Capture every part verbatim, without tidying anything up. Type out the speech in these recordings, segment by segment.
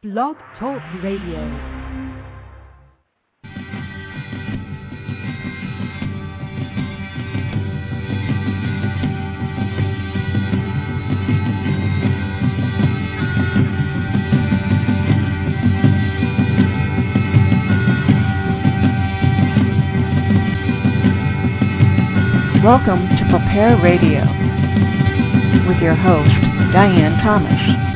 Blog Talk Radio. Welcome to Prepare Radio with your host, Diane Thomas.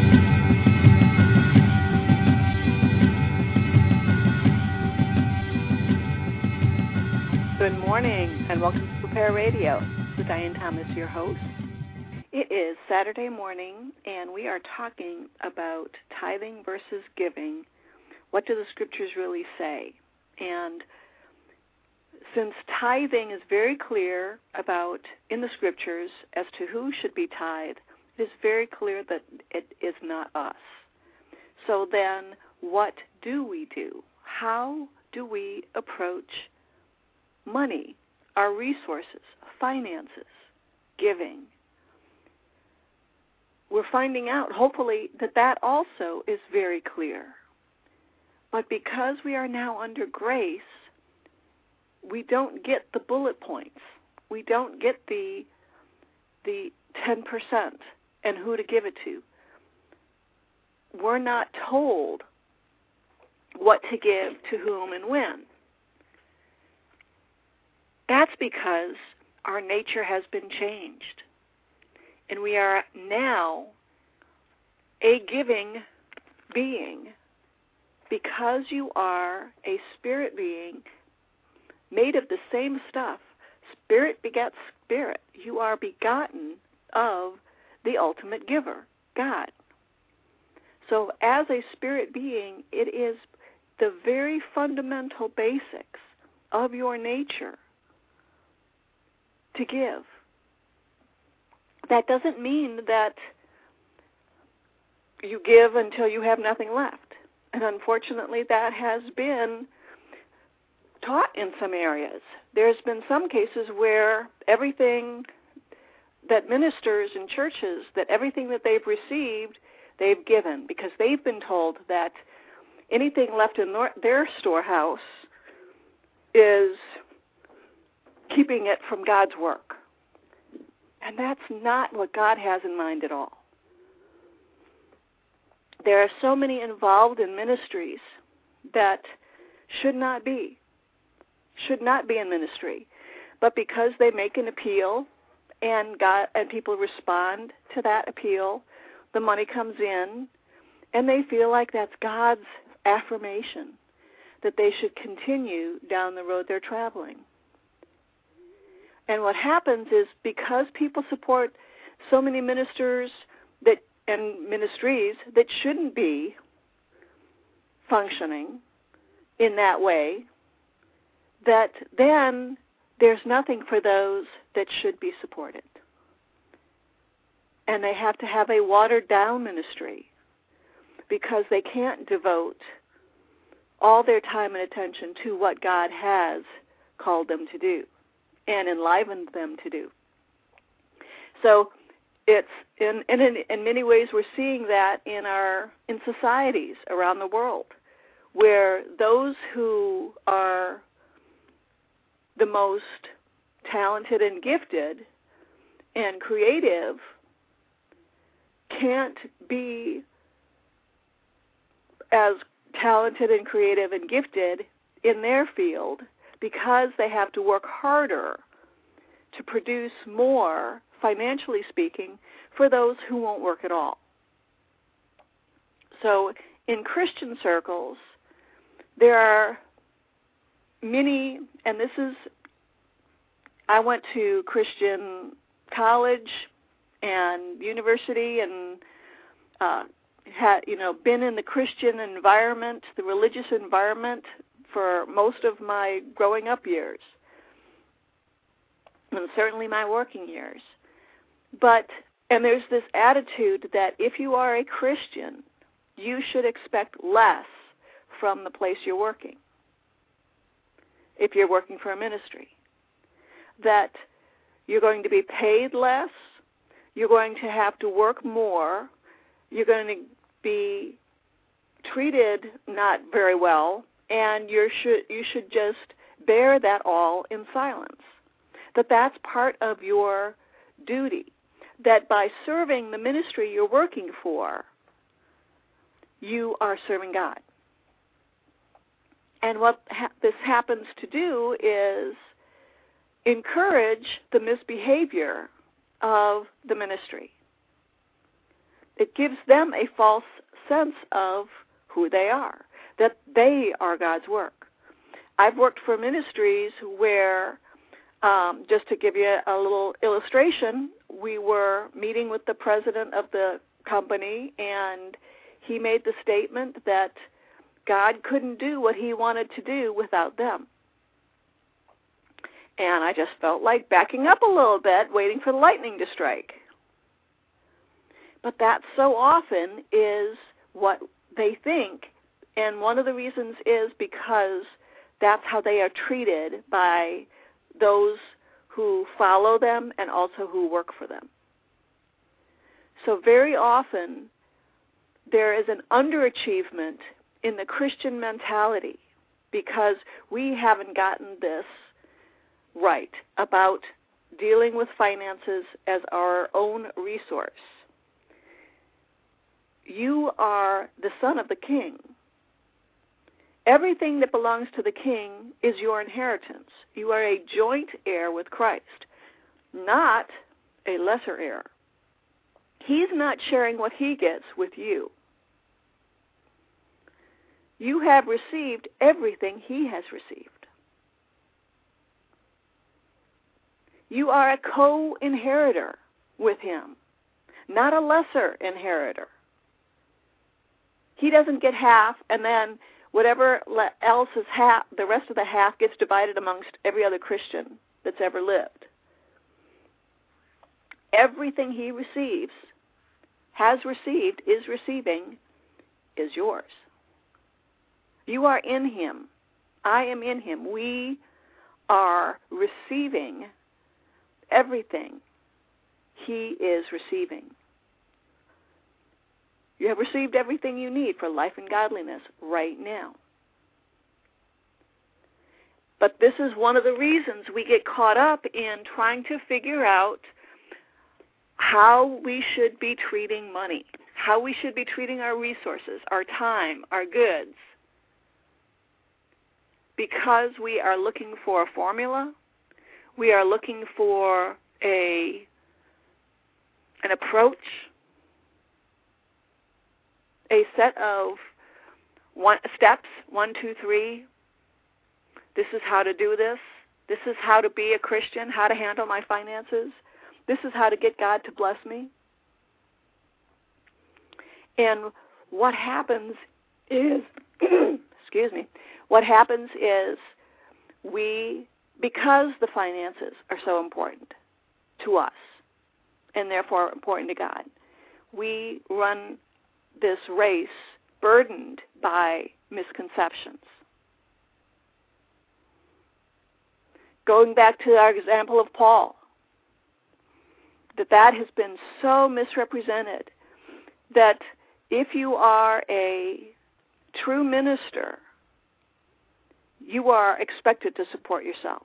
Good morning and welcome to Prepare Radio with Diane Thomas, your host. It is Saturday morning and we are talking about tithing versus giving. What do the scriptures really say? And since tithing is very clear about in the scriptures as to who should be tithed, it is very clear that it is not us. So then what do we do? How do we approach money, our resources, finances, giving? We're finding out, hopefully, that that also is very clear. But because we are now under grace, we don't get the bullet points. We don't get the the ten percent and who to give it to. We're not told what to give to whom and when. That's because our nature has been changed. And we are now a giving being. Because you are a spirit being made of the same stuff, spirit begets spirit. You are begotten of the ultimate giver, God. So as a spirit being, it is the very fundamental basics of your nature to give. That doesn't mean that you give until you have nothing left. And unfortunately, that has been taught in some areas. There's been some cases where everything that ministers in churches, that everything that they've received, they've given, because they've been told that anything left in their storehouse is keeping it from God's work. And that's not what God has in mind at all. There are so many involved in ministries that should not be, should not be in ministry. But because they make an appeal and God and people respond to that appeal, the money comes in and they feel like that's God's affirmation that they should continue down the road they're traveling. And what happens is because people support so many ministers that and ministries that shouldn't be functioning in that way, that then there's nothing for those that should be supported. And they have to have a watered-down ministry because they can't devote all their time and attention to what God has called them to do and enlivened them to do. So it's in, in in many ways we're seeing that in our in societies around the world, where those who are the most talented and gifted and creative can't be as talented and creative and gifted in their field because they have to work harder to produce more, financially speaking, for those who won't work at all. So in Christian circles, there are many, and this is, I went to Christian college and university and uh, had, you know, been in the Christian environment, the religious environment for most of my growing up years, and certainly my working years. But, and there's this attitude that if you are a Christian, you should expect less from the place you're working, if you're working for a ministry. That you're going to be paid less, you're going to have to work more, you're going to be treated not very well, and you should you should just bear that all in silence. That that's part of your duty. That by serving the ministry you're working for, you are serving God. And what ha- this happens to do is encourage the misbehavior of the ministry. It gives them a false sense of who they are, that they are God's work. I've worked for ministries where, um, just to give you a little illustration, we were meeting with the president of the company, and he made the statement that God couldn't do what he wanted to do without them. And I just felt like backing up a little bit, waiting for the lightning to strike. But that so often is what they think, and one of the reasons is because that's how they are treated by those who follow them and also who work for them. So very often there is an underachievement in the Christian mentality because we haven't gotten this right about dealing with finances as our own resource. You are the son of the king. Everything that belongs to the king is your inheritance. You are a joint heir with Christ, not a lesser heir. He's not sharing what he gets with you. You have received everything he has received. You are a co-inheritor with him, not a lesser inheritor. He doesn't get half, and then whatever else is half, the rest of the half gets divided amongst every other Christian that's ever lived. Everything he receives, has received, is receiving, is yours. You are in him. I am in him. We are receiving everything he is receiving. You have received everything you need for life and godliness right now. But this is one of the reasons we get caught up in trying to figure out how we should be treating money, how we should be treating our resources, our time, our goods, because we are looking for a formula, we are looking for a an approach, a set of one, steps, one, two, three. This is how to do this. This is how to be a Christian, how to handle my finances. This is how to get God to bless me. And what happens is, excuse me, what happens is we, because the finances are so important to us and therefore important to God, we run this race burdened by misconceptions. Going back to our example of Paul, that that has been so misrepresented that if you are a true minister, you are expected to support yourself.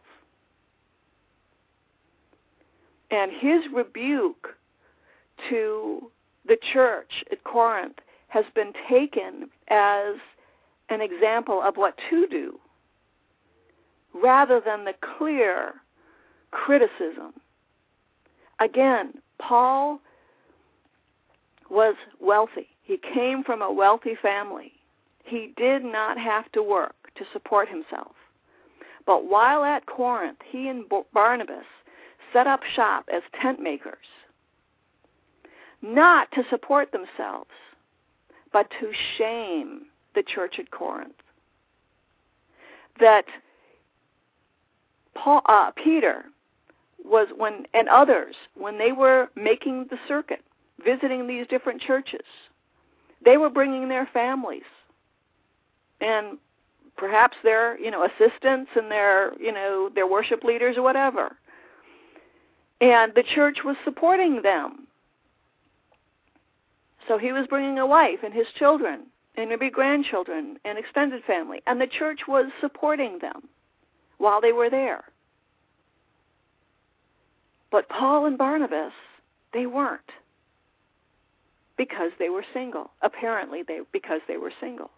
And his rebuke to the church at Corinth has been taken as an example of what to do, rather than the clear criticism. Again, Paul was wealthy. He came from a wealthy family. He did not have to work to support himself. But while at Corinth, he and Barnabas set up shop as tent makers, not to support themselves, but to shame the church at Corinth. That Paul, uh, Peter was when and others, when they were making the circuit, visiting these different churches, they were bringing their families and perhaps their, you know, assistants and their, you know, their worship leaders or whatever. And the church was supporting them. So he was bringing a wife and his children and maybe grandchildren and extended family, and the church was supporting them while they were there. But Paul and Barnabas, they weren't, because they were single. Apparently, they because they were single.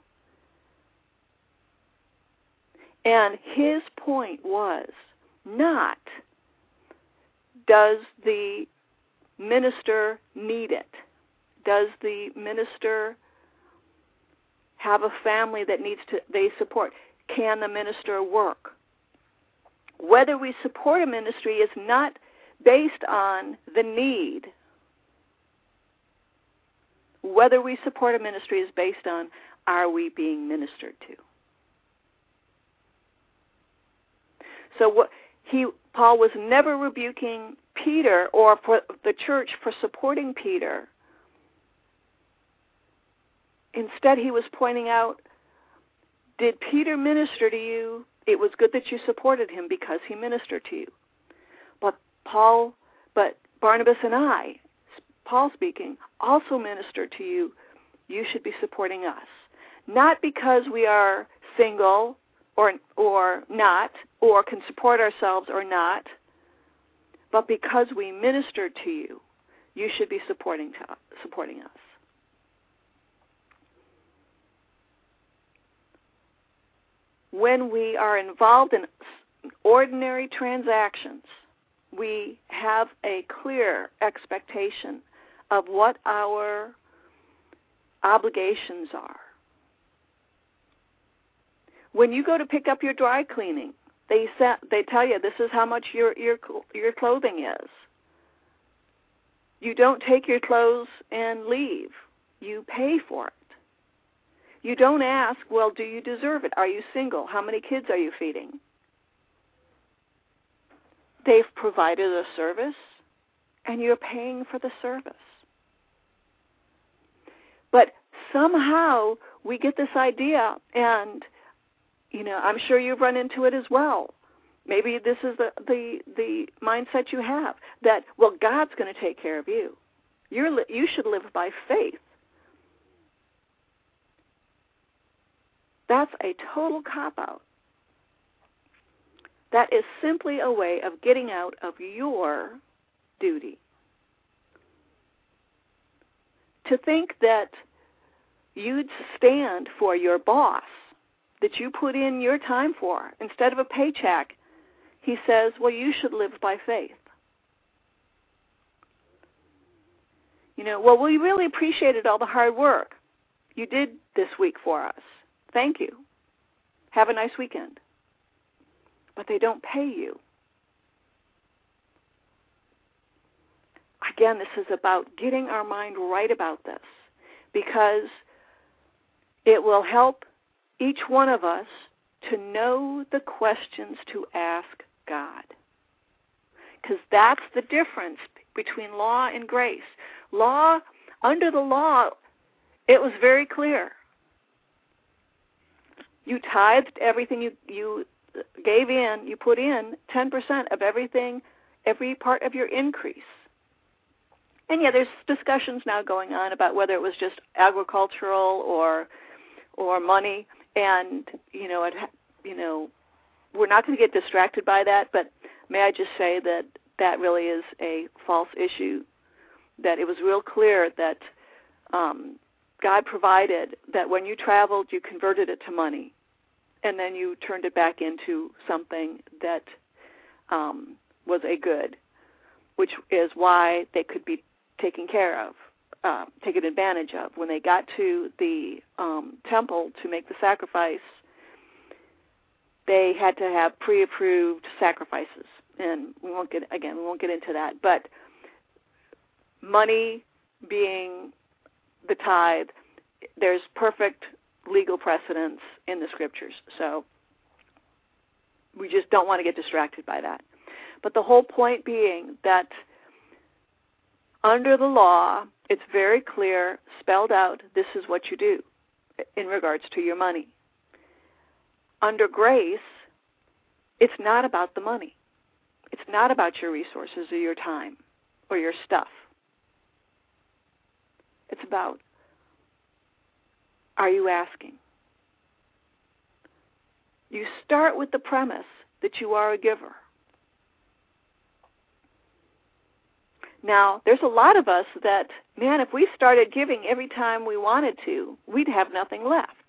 And his point was not, does the minister need it? Does the minister have a family that needs to they support? Can the minister work? Whether we support a ministry is not based on the need. Whether we support a ministry is based on, are we being ministered to? So what he Paul was never rebuking Peter or for the church for supporting Peter. Instead, he was pointing out, did Peter minister to you? It was good that you supported him because he ministered to you. But Paul, but Barnabas and I, Paul speaking, also minister to you. You should be supporting us. Not because we are single or or not, or can support ourselves or not, but because we minister to you, you should be supporting to, supporting us. When we are involved in ordinary transactions, we have a clear expectation of what our obligations are. When you go to pick up your dry cleaning, they set, they tell you this is how much your your your clothing is. You don't take your clothes and leave. You pay for it. You don't ask, well, do you deserve it? Are you single? How many kids are you feeding? They've provided a service, and you're paying for the service. But somehow we get this idea, and you know, I'm sure you've run into it as well. Maybe this is the the, the mindset you have, that, well, God's going to take care of you. You're you should live by faith. That's a total cop-out. That is simply a way of getting out of your duty. To think that you'd stand for your boss that you put in your time for, instead of a paycheck, he says, well, you should live by faith. You know, well, we really appreciated all the hard work you did this week for us. Thank you. Have a nice weekend. But they don't pay you. Again, this is about getting our mind right about this, because it will help each one of us to know the questions to ask God. Because that's the difference between law and grace. Law, under the law, it was very clear. You tithed everything you, you gave in, you put in ten percent of everything, every part of your increase. And yeah, there's discussions now going on about whether it was just agricultural or or money, and you know, it, you know, we're not going to get distracted by that. But may I just say that that really is a false issue. That it was real clear that um, God provided that when you traveled, you converted it to money, and then you turned it back into something that um, was a good, which is why they could be taken care of, uh, taken advantage of. When they got to the um, temple to make the sacrifice, they had to have pre-approved sacrifices, and we won't get again we won't get into that. But money being the tithe, there's perfect legal precedence in the scriptures, so we just don't want to get distracted by that. But the whole point being that under the law, it's very clear, spelled out, this is what you do in regards to your money. Under grace, it's not about the money. It's not about your resources or your time or your stuff. It's about are you asking? You start with the premise that you are a giver. Now, there's a lot of us that, man, if we started giving every time we wanted to, we'd have nothing left.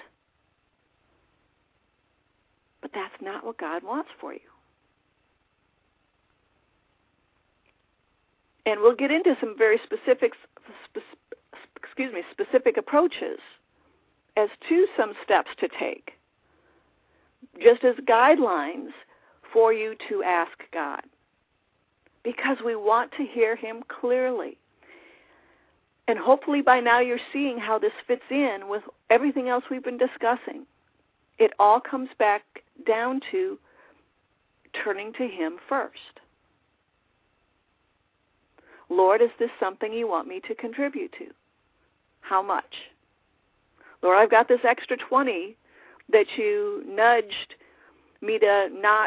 But that's not what God wants for you. And we'll get into some very specific, spe- excuse me, specific approaches as to some steps to take, just as guidelines for you to ask God, because we want to hear Him clearly. And hopefully by now you're seeing how this fits in with everything else we've been discussing. It all comes back down to turning to Him first. Lord, is this something you want me to contribute to? How much? Lord, I've got this extra twenty that you nudged me to not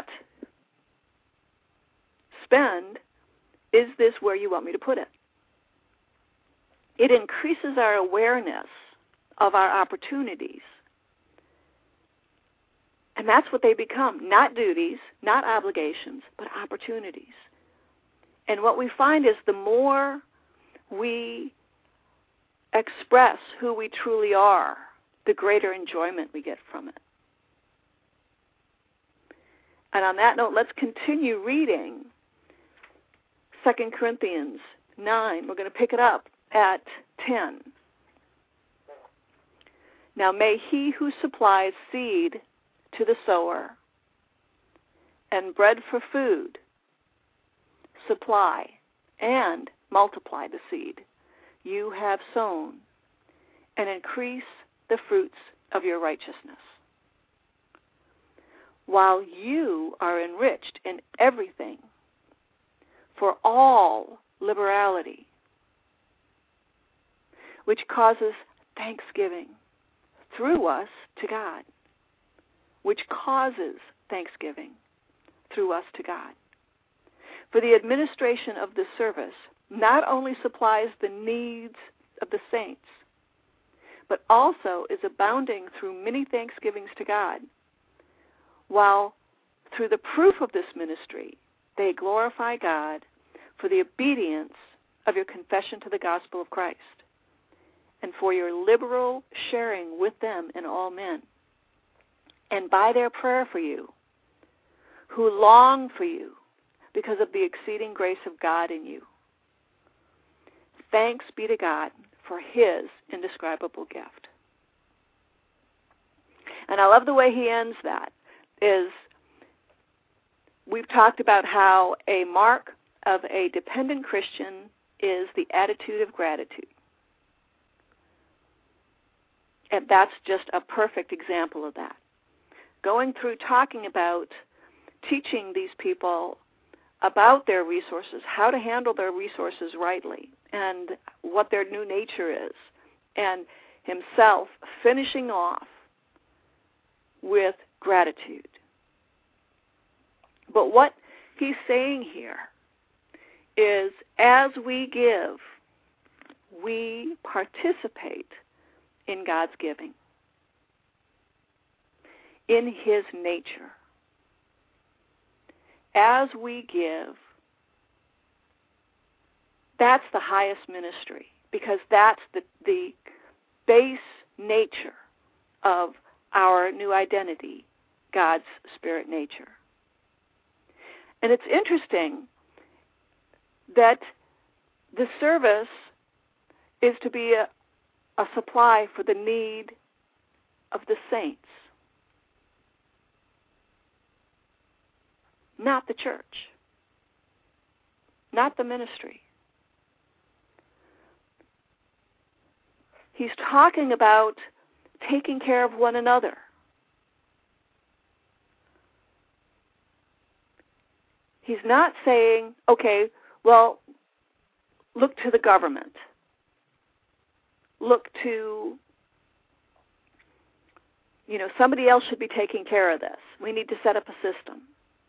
spend. Is this where you want me to put it? It increases our awareness of our opportunities. And that's what they become, not duties, not obligations, but opportunities. And what we find is the more we express who we truly are, the greater enjoyment we get from it. And on that note, let's continue reading Second Corinthians nine. We're going to pick it up at ten. Now may He who supplies seed to the sower and bread for food supply and multiply the seed you have sown and increase the fruits of your righteousness, while you are enriched in everything for all liberality, which causes thanksgiving through us to God, which causes thanksgiving through us to God. For the administration of this service not only supplies the needs of the saints, but also is abounding through many thanksgivings to God, while through the proof of this ministry they glorify God for the obedience of your confession to the gospel of Christ, and for your liberal sharing with them in all men, and by their prayer for you, who long for you because of the exceeding grace of God in you. Thanks be to God for His indescribable gift. And I love the way he ends that. Is we've talked about how a mark of a dependent Christian is the attitude of gratitude. And that's just a perfect example of that. Going through talking about teaching these people about their resources, how to handle their resources rightly, and what their new nature is, and himself finishing off with gratitude. But what he's saying here is, as we give, we participate in God's giving, in His nature. As we give, that's the highest ministry, because that's the, the base nature of our new identity, God's spirit nature. And it's interesting that the service is to be a, a supply for the need of the saints, not the church, not the ministry. He's talking about taking care of one another. He's not saying, okay, well, look to the government. Look to, you know, somebody else should be taking care of this. We need to set up a system.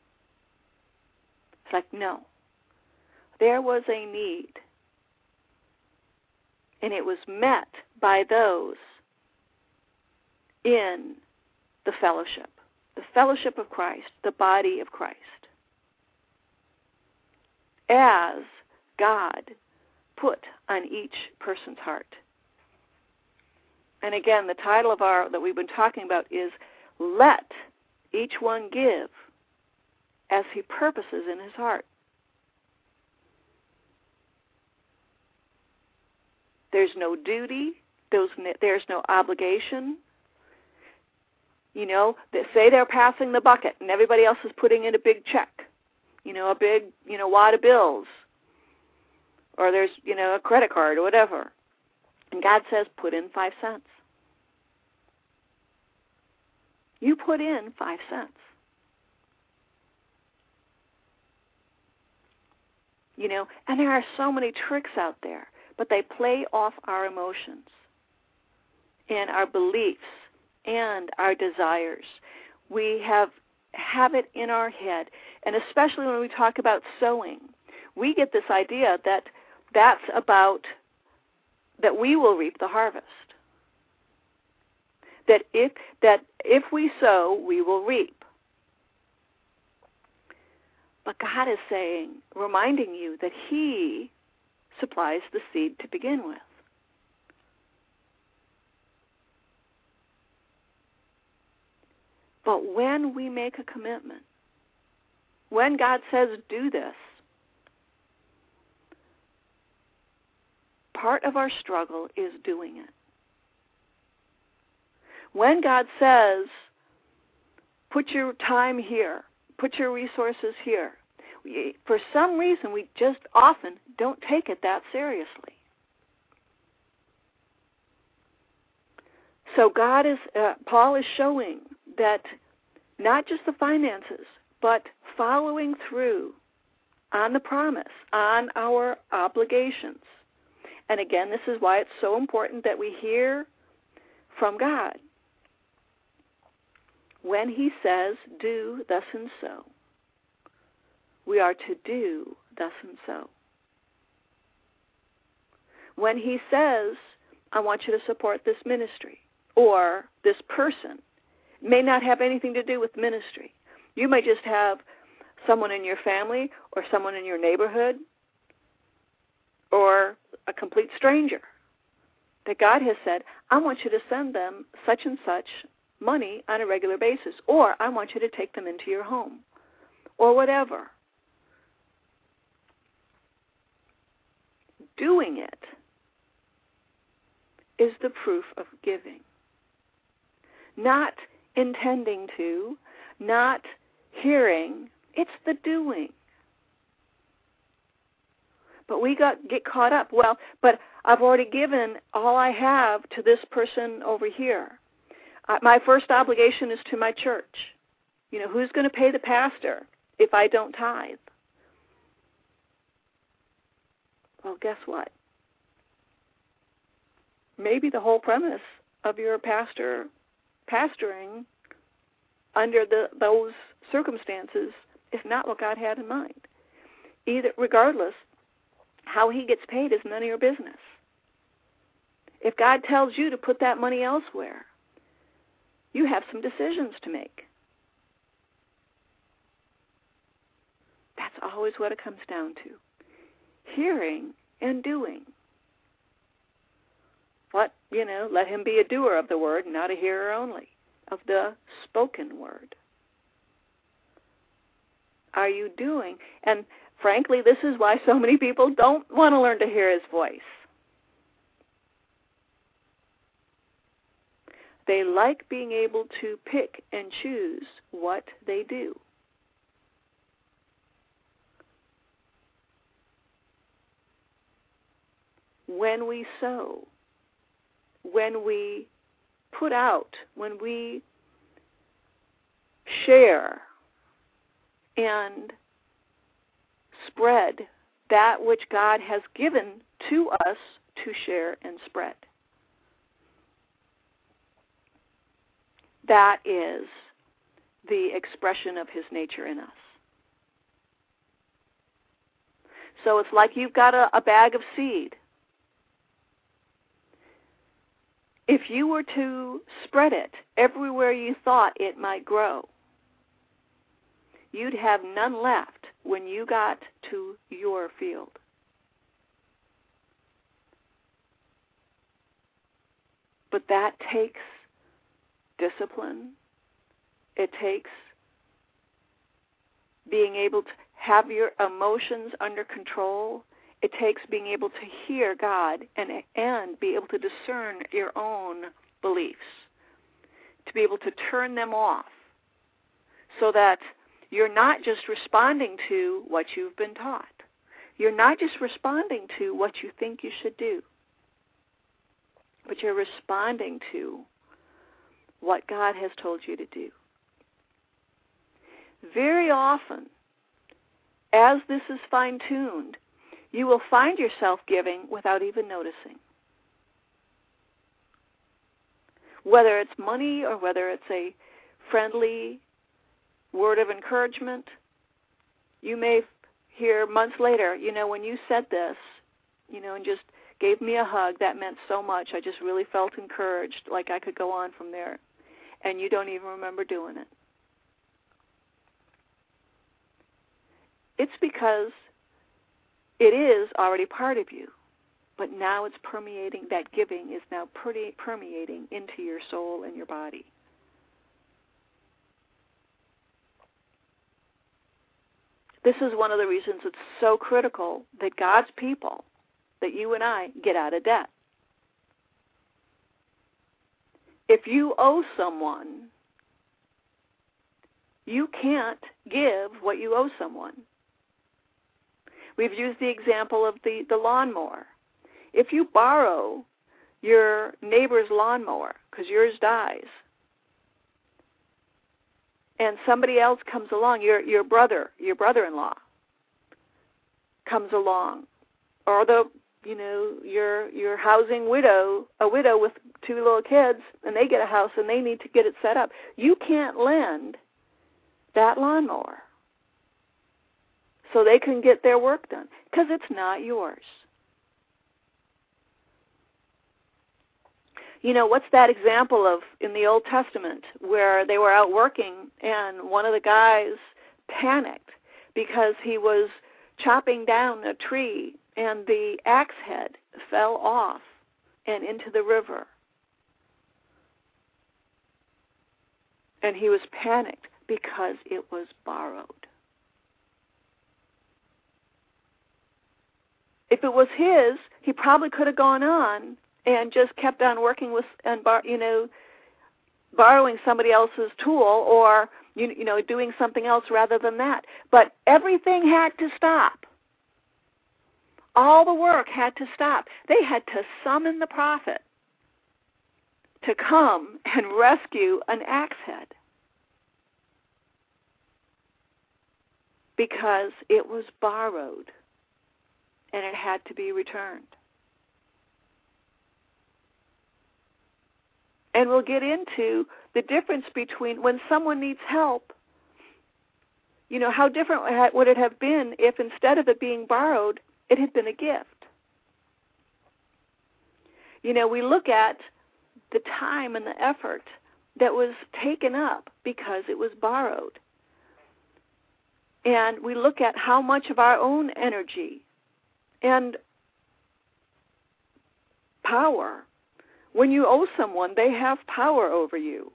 It's like, no. There was a need, and it was met by those in the fellowship, the fellowship of Christ, the body of Christ, as God put on each person's heart. And again, the title of our that we've been talking about is Let Each One Give as He Purposes in His Heart. There's no duty. There's no obligation. You know, they say they're passing the bucket and everybody else is putting in a big check, you know, a big, you know, wad of bills. Or there's, you know, a credit card or whatever. And God says, put in five cents. You put in five cents. You know, and there are so many tricks out there, but they play off our emotions and our beliefs and our desires. We have have it in our head, and especially when we talk about sowing, we get this idea that that's about that we will reap the harvest. That if that if we sow, we will reap. But God is saying, reminding you that He supplies the seed to begin with. But when we make a commitment, when God says do this, part of our struggle is doing it. When God says, put your time here, put your resources here, we, for some reason we just often don't take it that seriously. So God is, uh, Paul is showing that not just the finances, but following through on the promise, on our obligations. And again, this is why it's so important that we hear from God. When He says, do thus and so, we are to do thus and so. When He says, I want you to support this ministry or this person, it may not have anything to do with ministry. You may just have someone in your family or someone in your neighborhood or a complete stranger that God has said, I want you to send them such and such money on a regular basis, or I want you to take them into your home, or whatever. Doing it is the proof of giving. Not intending to, not hearing, it's the doing. But we got get caught up. Well, but I've already given all I have to this person over here. Uh, my first obligation is to my church. You know, who's going to pay the pastor if I don't tithe? Well, guess what? Maybe the whole premise of your pastor pastoring under the, those circumstances is not what God had in mind. Either, regardless, how he gets paid is none of your business. If God tells you to put that money elsewhere, you have some decisions to make. That's always what it comes down to. Hearing and doing. What, you know, let him be a doer of the word, not a hearer only, of the spoken word. Are you doing? And frankly, this is why so many people don't want to learn to hear his voice. They like being able to pick and choose what they do. When we sow, when we put out, when we share and spread that which God has given to us to share and spread. That is the expression of his nature in us. So it's like you've got a, a bag of seed. if you were to spread it everywhere you thought it might grow, you'd have none left when you got to your field. But that takes discipline. It takes being able to have your emotions under control. It takes being able to hear God and, and be able to discern your own beliefs, to be able to turn them off so that you're not just responding to what you've been taught. You're not just responding to what you think you should do, but you're responding to what God has told you to do. Very often, as this is fine-tuned, you will find yourself giving without even noticing. Whether it's money or whether it's a friendly word of encouragement, you may hear months later, you know, when you said this, you know, and just gave me a hug, that meant so much. I just really felt encouraged, like I could go on from there. And you don't even remember doing it. It's because it is already part of you, but now it's permeating, that giving is now permeating into your soul and your body. This is one of the reasons it's so critical that God's people, that you and I, get out of debt. If you owe someone, you can't give what you owe someone. We've used the example of the, the lawnmower. If you borrow your neighbor's lawnmower because yours dies, and somebody else comes along, your your brother, your brother-in-law comes along, or the you know your your housing widow, a widow with two little kids, and they get a house and they need to get it set up, you can't lend that lawnmower so they can get their work done, because it's not yours. You know, what's that example of in the Old Testament where they were out working and one of the guys panicked because he was chopping down a tree and the axe head fell off and into the river. And he was panicked because it was borrowed. If it was his, he probably could have gone on and just kept on working with, and bar, you know, borrowing somebody else's tool, or you, you know, doing something else rather than that. But everything had to stop. All the work had to stop. They had to summon the prophet to come and rescue an axe head because it was borrowed and it had to be returned. And we'll get into the difference between when someone needs help. You know, how different would it have been if instead of it being borrowed, it had been a gift? You know, we look at the time and the effort that was taken up because it was borrowed. And we look at how much of our own energy and power. When you owe someone, they have power over you.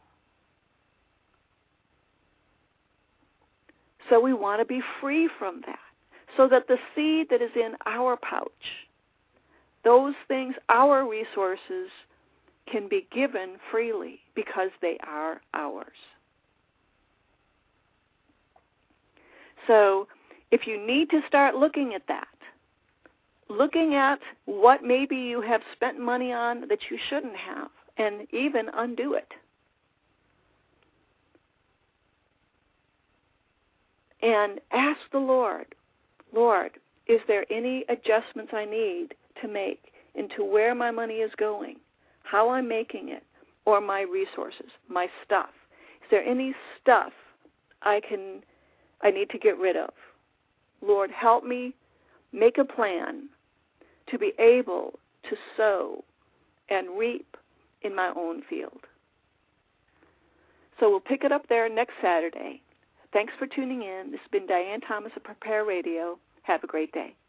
So we want to be free from that, so that the seed that is in our pouch, those things, our resources, can be given freely because they are ours. So if you need to start looking at that, looking at what maybe you have spent money on that you shouldn't have, and even undo it. And ask the Lord, Lord, is there any adjustments I need to make into where my money is going, how I'm making it, or my resources, my stuff? Is there any stuff I can, I need to get rid of? Lord, help me make a plan to be able to sow and reap in my own field. So we'll pick it up there next Saturday. Thanks for tuning in. This has been Diane Thomas of Prepare Radio. Have a great day.